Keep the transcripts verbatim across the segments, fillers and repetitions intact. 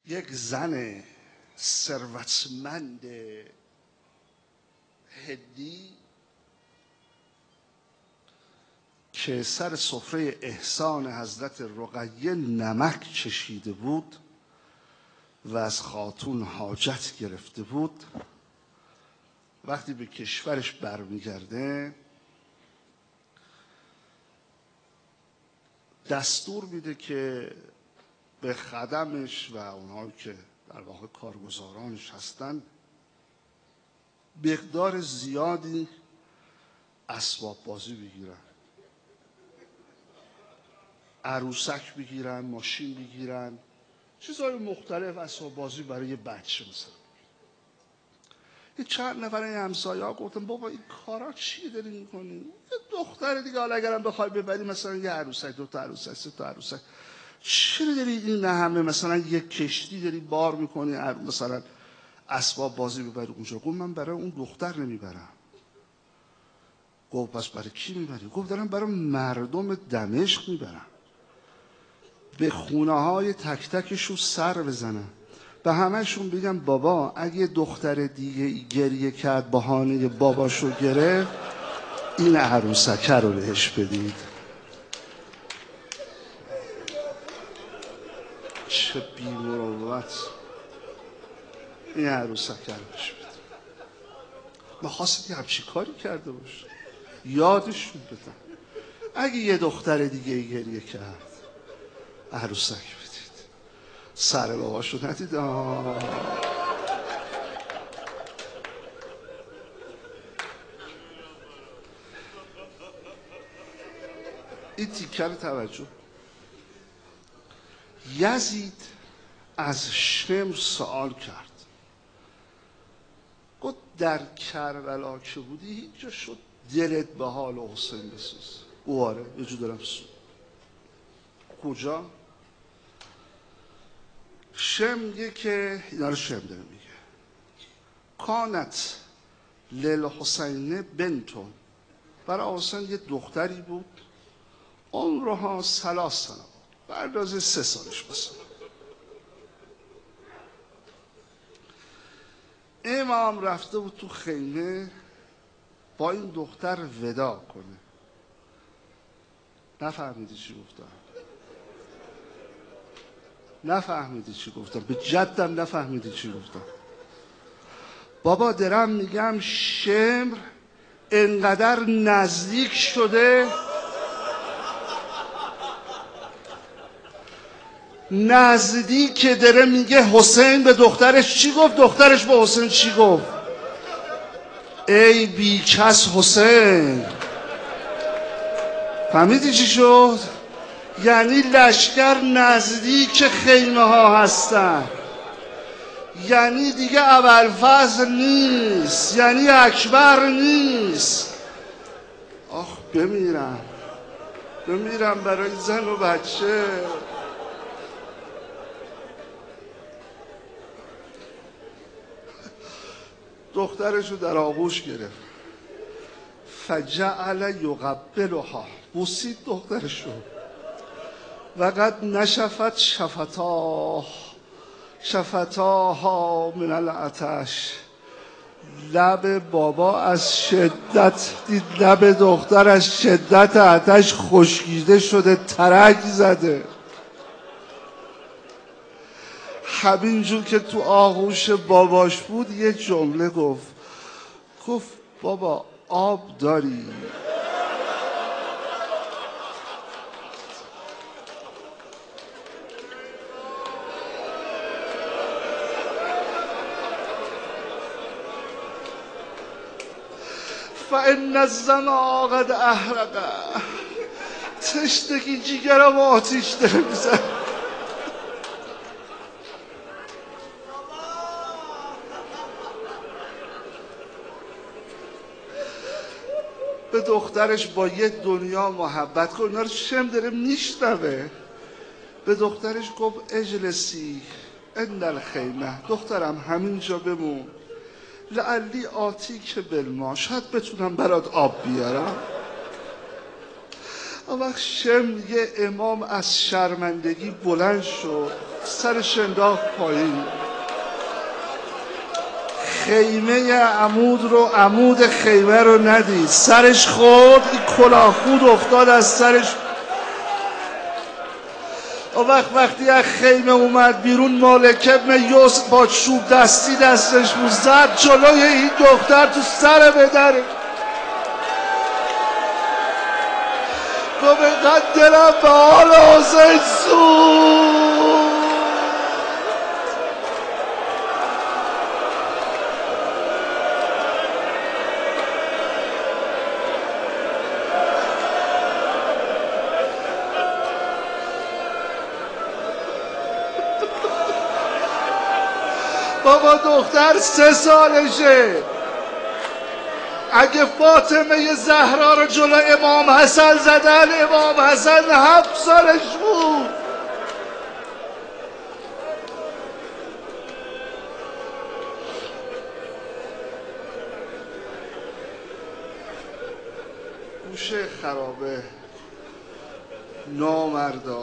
یک زن ثروتمند هندی که سر سفره احسان حضرت رقیه نمک چشیده بود و از خاتون حاجت گرفته بود، وقتی به کشورش برمیگرده دستور میده که به خدمش و اونهایی که در واقع کارگزارانش هستن مقدار زیادی اسباب بازی بگیرن، عروسک بگیرن، ماشین بگیرن، چیزهای مختلف اسباب بازی برای یه بچه. مثلا یه چند نفر این همسایه ها گفتن بابا این کارا چی داری میکنی؟ یه دختر دیگه حالا اگرم بخوای ببری مثلا یه عروسک، دو تا عروسک، سه تا عروسک، چرا داری این همه مثلا یک کشتی داری بار میکنی مثلا اسباب بازی ببری اونجا؟ گفت من برای اون دختر نمیبرم. گفت پس برای کی میبری؟ گفت دارم برای مردم دمشق میبرم، به خونه های تک تکشون سر بزنم، به همهشون بگم بابا اگه دختر دیگه گریه کرد بهانه باباشو گرفت این عروسکه رو بهش بدید. چه بی‌مروت، این عروسکه رو بهش بدید. می‌خواست یه همچی کاری کرده باشه، یادشون بدن اگه یه دختر دیگه گریه کرد عروسک بدید. سر باباشو ندید. این تیکه رو توجه. یزید از شمر سوال کرد، گفت در کربلا که بودی هیچ جا شد دلت به حال حسین بسوز؟ او آره یه جو دارم سوز. کجا؟ شم میگه که اینا رو شم داره میگه کانت لیل حسین بنتون، برای حسین یه دختری بود عمرها سلاس سنه بود، به اندازه سه سالش بسید. امام رفته بود تو خیمه با این دختر ودا کنه. نفهمیدی چی گفتم؟ نفهمیدی چی گفتم؟ به جدم نفهمیدی چی گفتم؟ بابا درم میگم شمر انقدر نزدیک شده، نزدیک که داره میگه حسین به دخترش چی گفت، دخترش به حسین چی گفت؟ ای بیکس حسین. فهمیدی چی شد؟ یعنی لشکر نزدیک خیمه ها هستن، یعنی دیگه ابوالفضل نیست، یعنی اکبر نیست. آخ بمیرم بمیرم برای زن و بچه. دخترشو در آغوش گرفت، فجعل یقبلها، بوسید دخترشو، وقد نشفت شفتاه شفتاها من العطش. لب بابا از شدت دید لب دختر از شدت عطش خشکیده شده، ترک زده. همینجور که تو آغوش باباش بود یه جمله گفت، گفت بابا آب داری؟ فإن الظما قد احرق، تشنگی جیگرم آتیش داره میزن. به دخترش با یه دنیا محبت کن. اینا رو شم داره میشنوه. به دخترش گفت اجلسی ان الخیمه، دخترم همینجا بمون، لعلی آتی که بالما، شاید بتونم برات آب بیارم. اما شم یه امام از شرمندگی بلند شد، سرش انداخت پایین. خیمه عمود رو عمود خیمه رو ندید، سرش خورد، این کلاه خود افتاد از سرش. و وقت وقتی از خیمه اومد بیرون، مالک ابن یوس با چوب دستی دستش بود، زد جلوی این دختر تو سر بدره. گفت اینقدر دلم به حال حسین سوخت. بابا دختر سه سالشه. اگه فاطمه زهرا رو جلو امام حسن زدن، امام حسن هفت سالش بود. گوشه خرابه نامردا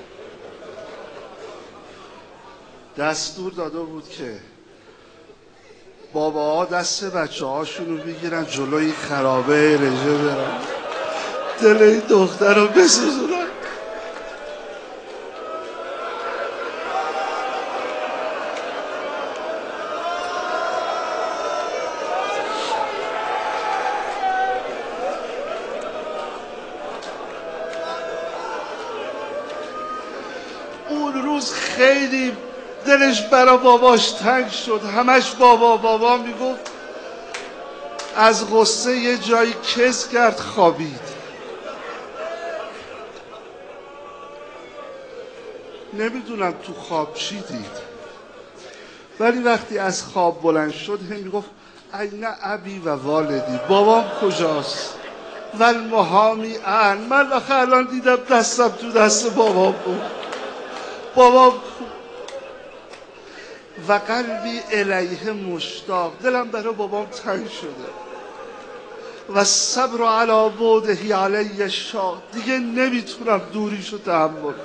دستور داده بود که باباها دست بچه هاشونو بگیرن جلوی خرابه رژه برن، دل این دختر رو بسوزونن. اون روز خیلی دلش برا باباش تنگ شد، همش بابا بابا میگفت. از غصه یه جایی کز کرد، خوابید. نمیدونم تو خواب چی دید، ولی وقتی از خواب بلند شد هم میگفت این ابی و والدی، بابام کجاست؟ ول محامی ان، من آخه الان دیدم دستم تو دست بابام بود، بابام و قلبی الیه مشتاق، دلم برای بابام تنگ شده. و صبر علی بعدهی علی شاق، دیگه نمیتونم دوریشو تحمل کنم.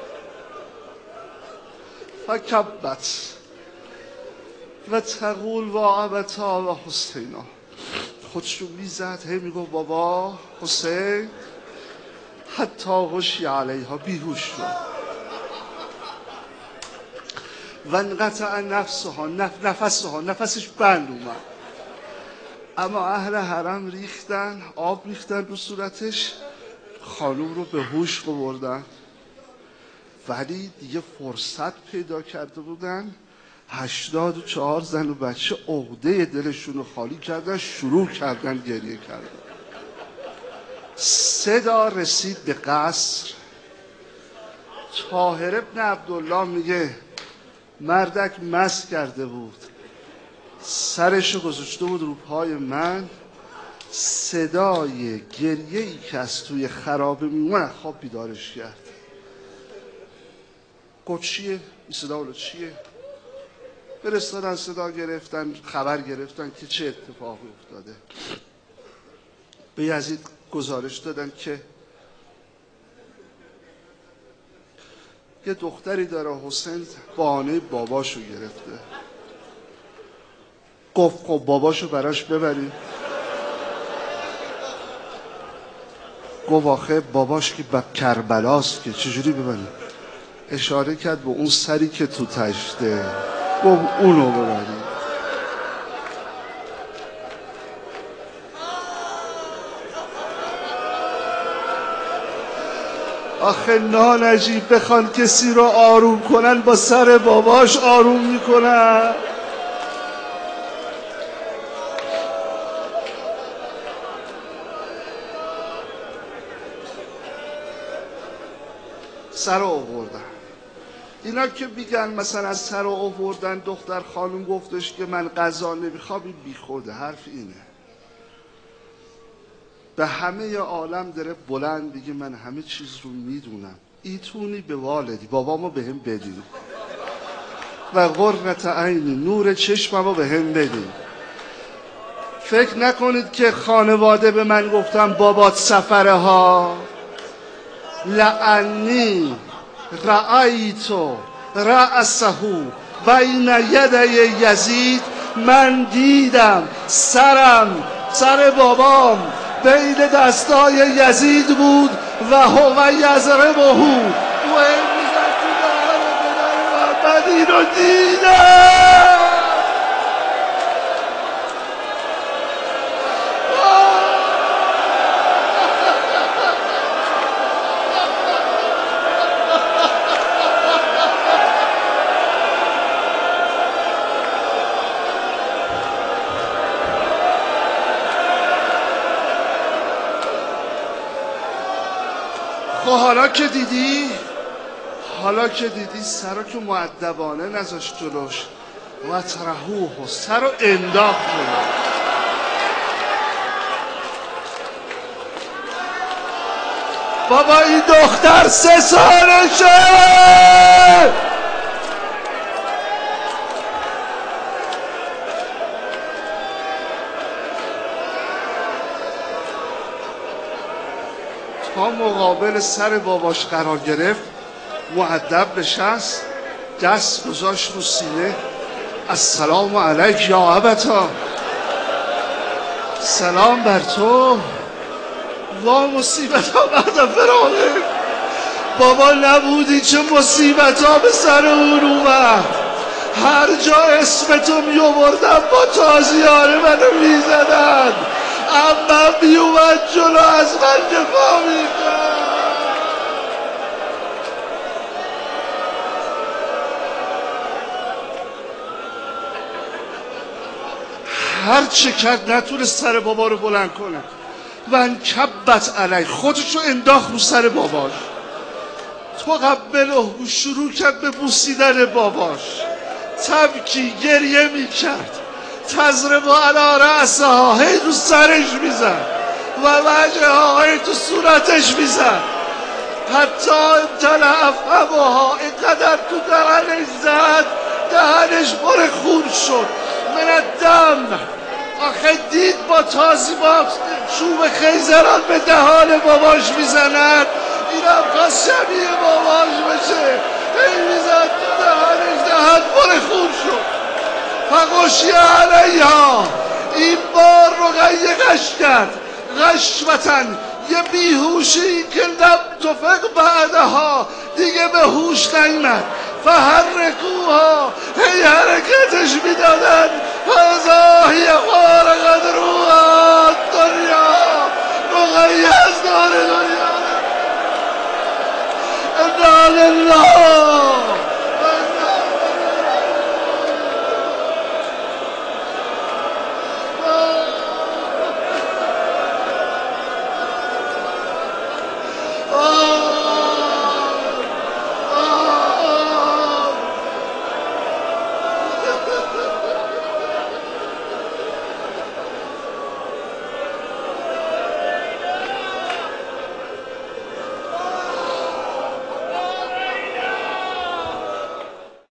فکبت و تقول و ابتا و حسینا، خودشو میزد هی میگو بابا حسین، حتی غشی علیها، بیهوش شد. و انقطع نفسها، نف... نفسها نفسش بند اومد. اما اهل حرم ریختن آب ریختن رو صورتش، خانوم رو به هوش آوردن، ولی دیگه فرصت پیدا کرده بودن. هشتاد و چهار زن و بچه عقده دلشون رو خالی کردن، شروع کردن گریه کردن. صدا رسید به قصر. طاهر ابن عبدالله میگه مردک مست کرده بود، سرشو گذاشته بود رو پای من، صدای گریه ای که از توی خرابه میومد خواب بیدارش کرد. گفت چیه؟ این صدا اولو چیه؟ فرستادن صدا گرفتن، خبر گرفتن که چه اتفاقی افتاده. به یزید گزارش دادن که یه دختری داره، حسین بهانه باباشو گرفته. گفت خب باباشو براش ببریم. گفت آخه باباش که به کربلاست که چجوری ببریم؟ اشاره کرد به اون سری که تو تشته، گفت اونو ببریم. آخه نانجیب بخوان کسی رو آروم کنن، با سر باباش آروم میکنن. سر آوردن. اینا که میگن مثلا از سر آوردن دختر خانم گفتش که من غذا نمیخوام، این بیخوده. حرف اینه به همه عالم داره بلند بگه من همه چیز رو میدونم، ایتونی به والدی، بابامو به هم بدین و قرة عینی، نور چشممو به هم بدین. فکر نکنید که خانواده به من گفتم بابات سفره ها، لعنی رأیتو رأسه بین یدی یزید، من دیدم سرم سر بابام بین دستای یزید بود و هو یضربه و این میزد تو دهن پدر محمد. اینو دیدم. خب حالا که دیدی حالا که دیدی سر که مؤدبانه نذاشت جلوش و ترهوه، سر رو انداخت جلو. بابا این دختر سه سالشه. تا مقابل سر باباش قرار گرفت، مؤدب نشست، دست گذاشت رو سینه. السلام علیک یا ابتا، سلام بر تو. وا مصیبت ها بعد فراغه. بابا نبودی چه مصیبت ها به سر اون اومد. هر جا اسم تو می آوردم با تازیانه منو می زدن. اما می اومد جلو از من دفاع می کرد. هر چه کرد نتونست سر بابا رو بلند کنه. من کبت علی، خودشو انداخت رو سر باباش. تو قبله شروع کرد به بوسیدن باباش. تبکی گریه می کرد. تضرب علی رأسها، هی تو سرش میزد و وجهها، هی تو صورتش میزد. حتی امتلع افهمها، اینقدر تو دهنش زد دهنش پر خون شد. من الدم. آخه دید با تازی با چوب خیزران به دهان باباش میزند. اینم خواست شبیه باباش بشه، هی میزد تو دهنش، دهن پر خون شد. فغشی علیها، این بار رقیه غش کرد غشوتن، یه بیهوشی که لم تفق بعدها، دیگه به هوش نیامد. فحرکوها، هی حرکتش میدادن. فاذا هی فارغت روها دنیا، رقیه از دار دنیا. انا لله